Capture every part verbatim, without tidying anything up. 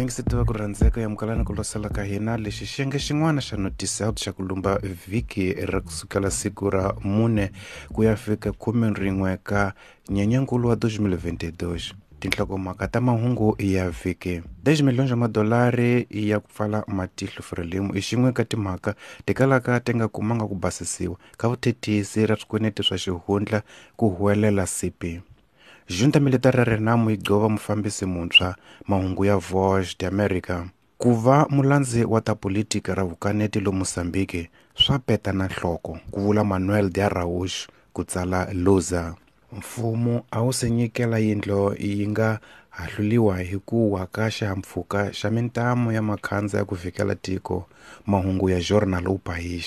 Vayingisitiwa ku rhandzeka ya mukalana ku losela ka hina lexi xiyenge xin'wana xa notice out xa ku lumba vhiki ra kusukela siku ra mune ku ya fika khume rin'we ka Nyenyankulu wa twenty twenty-two. Tinhlokomhaka ta mahungu ya vhiki. Dexi miliyoni ya madolari ya ku pfala matihlo Frelimo i xin'we ka timhaka tikalaka ti nga kumanga ku basisiwa ka vuthethisi ra swikweleti swa xihundla ku huwelela C P. Junta Militare ya Renamo yi gova mufambisi muntshwa mahungu ya Voz de America. Ku va mulandzi wa ta politika ra vukaneti lo Mozambique swa peta na nhloko, ku vula Manuel de Araújo ku tsala Luza. Mfumo a wu se nyikela yindlo yi nga hahluliwa hi ku wa ka xihahampfhuka xa mintamu ya makhandza ya ku vhikela tiko, mahungu ya Jornal O País.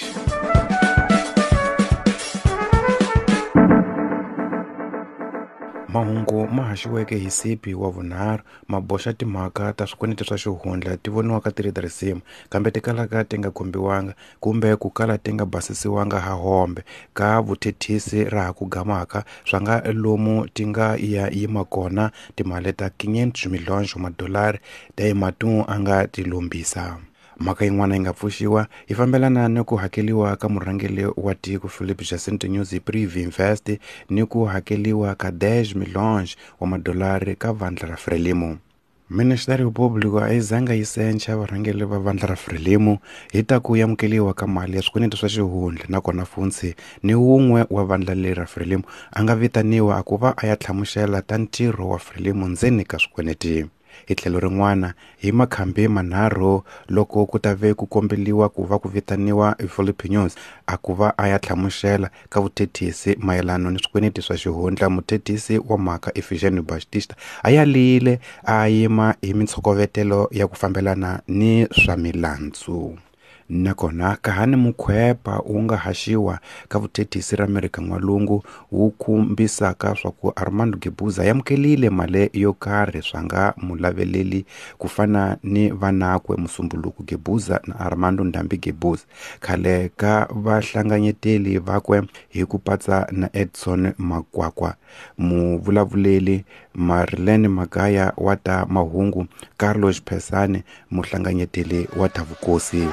Mahungu ma haxiweke hi sipi wa vunharhu ma boxa timhaka ta swikweleti swa xihundla ti voniwaka ti ri tirhisiwa kambe ti kalaka ti nga kombiwanga kumbe ku kala ti nga basisiwanga ha hombe ka vuthethisi ra ha ku gamaka swa nga lomu ti nga ya yima kona timali ta quinhentos milhões wa madolari ta matu a nga ti lombisa. Mhaka yin'wana yi nga pfuxiwa yi fambelana ni ku hakeliwa ka murhangeli wa tiko Filipe Jacinto Nyusi Privi Invest ni ku hakeliwa ka dez milhões wa madolari ka vandla ra Frelimo. Ministério Público a yi zanga yi sencha varhangeli va vandla ra Frelimo hi ta ku yamukeliwa ka mali ya swikweleti swa xihundla nakona Funsi ni wun'we wa vandla leri ra Frelimo a nga vitaniwa a ku va a ya tlhamuxela ta ntirho wa Frelimo ndzeni ka swikweleti. Hi tlhelo rin'wana hi makhambi manharhu loko ku ta ve ku kombeliwa ku va ku vitaniwa Filipe Nyusi a ku va a ya tlhamuxela ka vuthethisi mayelano ni swikweleti swa xihundla. Muthethisi wa mhaka Efigênio Batista a ya lile a yima hi mitshokovetelo ya ku fambelana ni swa milandzu. Nakona kahani mukhwepa wu nga haxiwa ka vuthethisi ra Amerika N'walungu wu khumbisaka swa ku Armando Guebuza yamukelile mali yo karhi swa nga mulaveleli ku fana ni vanakwe Musumbuluku Guebuza na Armando Ndhambi Guebuza khale ka vahlanganyeteli vakwe hi ku patsa na Edson Makwakwa, muvulavuleli Marilene Magaya wa ta mahungu, Carlos Phesane muhlanganyeteli wa ta vukosi.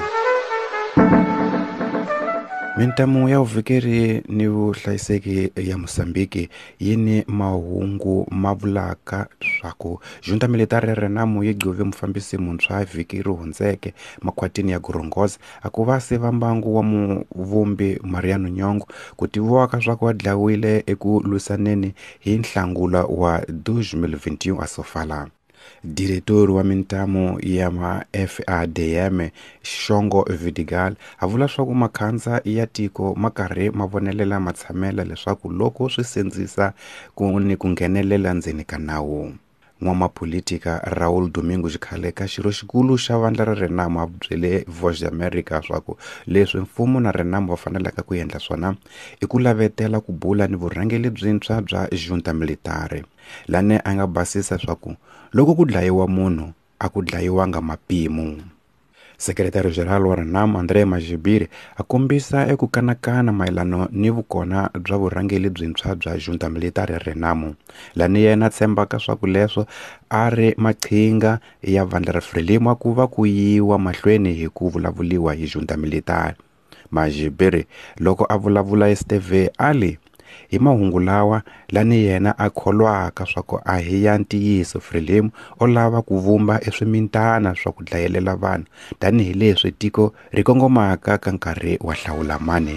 Mintamu ya uvhikeri ni vuhlayiseki ya Mozambique yini mahungu ma vulaka swaku Junta Militare ya Renamo yi gove mufambisi muntshwa vhiki ri hundzeke makhwatini ya Gorongosa a ku va siva mbangu wa muvumbi Mariano Nyong'o ku tiviwa ka swaku wa dlawile eku lwisaneni hi Nhlangula wa twenty twenty-one a sofala. Diretori wa mintamu ya ma F A D M Shongo Vidigal a vula swaku makhandza ya tiko ma karhi ma vonelela matshamela leswaku loko swi sindzisa ku ni ku nghenelela ndzeni ka nawu. N'wamapolitika Raul Domingo xikhale ka xirho xikulu xa vandla ra Renamo a byele Voz de America swaku leswi mfumo na Renamo va fanelaka ku endla swona i ku lavetela ku bula ni vurhangeli byintshwa bya Junta Militare. Lane a nga basisa swaku loko ku dlayiwa munhu a ku dlayiwanga mapimu. Sekretari General wa Renamo André Majibiri a kombisa eku kanakana mayelano ni vukona bya vurhangeli byintshwa bya Junta Militare ya Renamo. Lani yena tshembaka swaku leswo a ri maqhinga ya vandla ra Frelimo a ku va ku yiwa mahlweni hi ku vulavuliwa hi Junta Militare. Majibiri loko a vulavula S T V ali hi mahungu lawa lani yena a kholwaka swaku a hi ya ntiyiso Frelimo o lava ku vumba eswimintana swa ku dlayelela vanhu tanihi leswi tiko ri kongomaka ka nkarhi wa hlawulamani.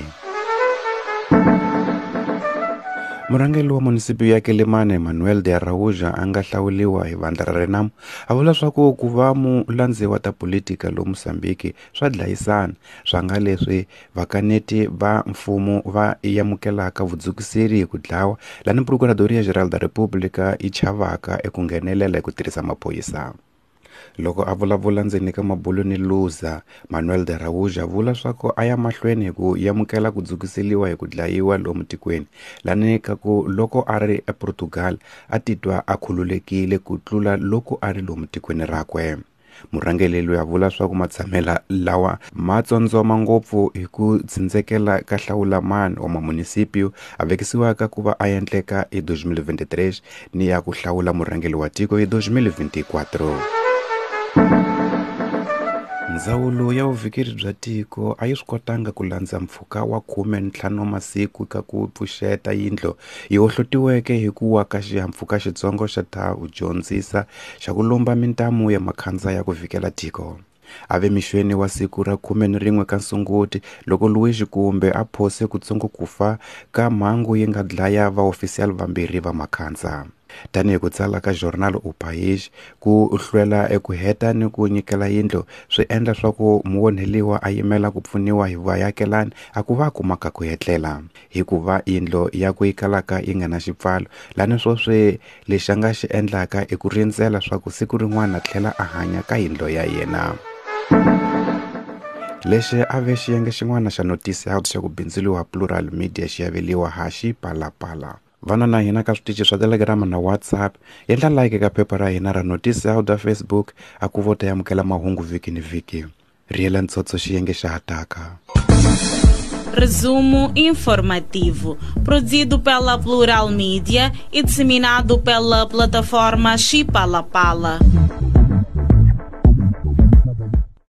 Murhangeli wa munisipi ya Quelimane Manuel de Araújo a nga hlawuliwa hi vandla ra Renamo a vula swaku ku va mulandzi wa ta politika lo Mozambique swa dlayisana swa nga leswi vakaneti va mfumo va yamukelaka vudzukiseri hi ku dlawa lani Procuradoria Geral da República yi chavaka eku nghenelela hi ku tirhisa maphoyisa. Loko a vulavula ndzeni ka mabulo ni Luza, Manuel de Araújo a vula swaku a ya mahlweni hi ku yamukela ku dzukiseliwa hi ku dlayiwa lomu tikweni lani ka ku loko a ri ePortugal a titwa a khululekile ku tlula loko a ri lomu tikweni rakwe. Murhangeli loyi a vula swaku matshamela lawa ma tsondzoma ngopfu hi ku tsindzekela ka hlawulamani wa mamunisipio a vekisiwaka ku va a endleka hi twenty twenty-three ni ya ku hlawula murhangeli wa tiko hi twenty twenty-four. Ndzawulo ya vuvikeri bya tiko a yi swi kotanga ku landza mpfhuka wa khume ntlhanu wa masiku ka ku pfuxeta yindlo yi hlohlotiweke hi ku wa ka xihahampfhuka xitsongo xa ta dyondzisa xa ku lomba mintamu ya makhandza ya ku vhikela tiko. Ave mixweni wa siku ra khume na rin'we ka Sunguti loko Louis Xikumbe a phose kutsongo ku fa ka mhangu yi nga dlaya vaofisiyali vambirhi va makhandza. Tanihi ku tsala ka Journal Upaish ku hlwela eku heta ni ku nyikela yindlo swi endla swa ku muonheliwa a yimela ku pfuniwa hi vayakelani a ku va kumaka ku hetlela hikuva yindlo ya ku yikalaka yi nga na xipfalo lani swo swi lexi a nga xi endlaka i ku rindzela swa ku siku rin'wana tlhela a hanya ka yindlo ya yena. Lexi a ve xiyenge xin'wana xa Notice Out xa ku bindziliwa Plural Media xi yaveliwa ha Xipalapala. Vana na hina ka switichi swa Telegram na WhatsApp, endla like ka phepha ra hina ra Notice Out a Facebook, a ku vota ya amukela mahungu viki ni viki. Riela ntsotso xiyenge xa hataka. Resumo informativo, produzido pela Plural Media e disseminado pela plataforma Xipalapala.